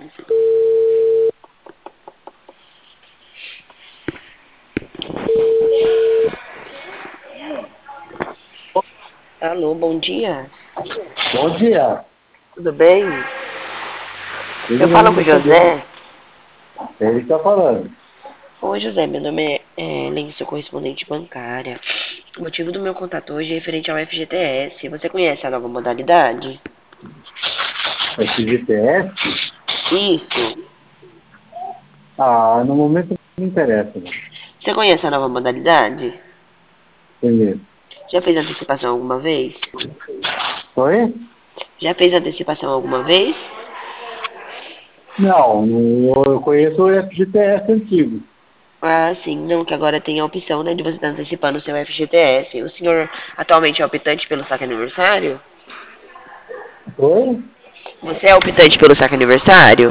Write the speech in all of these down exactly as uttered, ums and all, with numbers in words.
Alô, bom dia. Bom dia. Tudo bem? Tudo Eu bem, falo com o graças a Deus. José. Ele está falando. Oi, José, meu nome é, é Lenny, sou correspondente bancária. O motivo do meu contato hoje é referente ao F G T S. Você conhece a nova modalidade? Esse G T S? Isso. Ah, no momento não me interessa. Né? Você conhece a nova modalidade? Conheço. Já fez antecipação alguma vez? Oi? Já fez antecipação alguma vez? Não, não, eu conheço o F G T S antigo. Ah, sim, não, que agora tem a opção, né, de você estar antecipando o seu F G T S. O senhor atualmente é optante pelo saque aniversário? Oi? Você é optante pelo saque aniversário?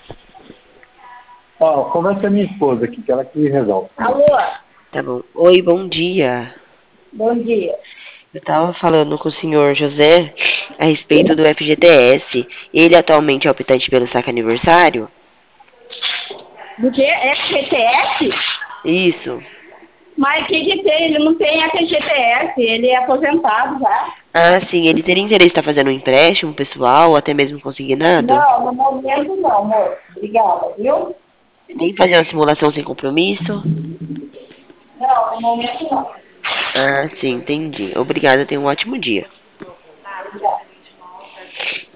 Ó, conversa com a minha esposa aqui, que ela que resolve. Alô, Tá bom. Oi, bom dia. bom dia. Eu estava falando com o senhor José a respeito do F G T S. Ele atualmente é optante pelo saque aniversário? Do que? F G T S? Isso. Mas que que tem? Ele não tem F G T S, ele é aposentado já. Ah, sim. Ele teria interesse em estar fazendo um empréstimo pessoal ou até mesmo consignado? Não, no momento não, amor. Obrigada, viu? Nem fazer uma simulação sem compromisso? Não, no momento não. Ah, sim. Entendi. Obrigada. Tenha um ótimo dia. Obrigada.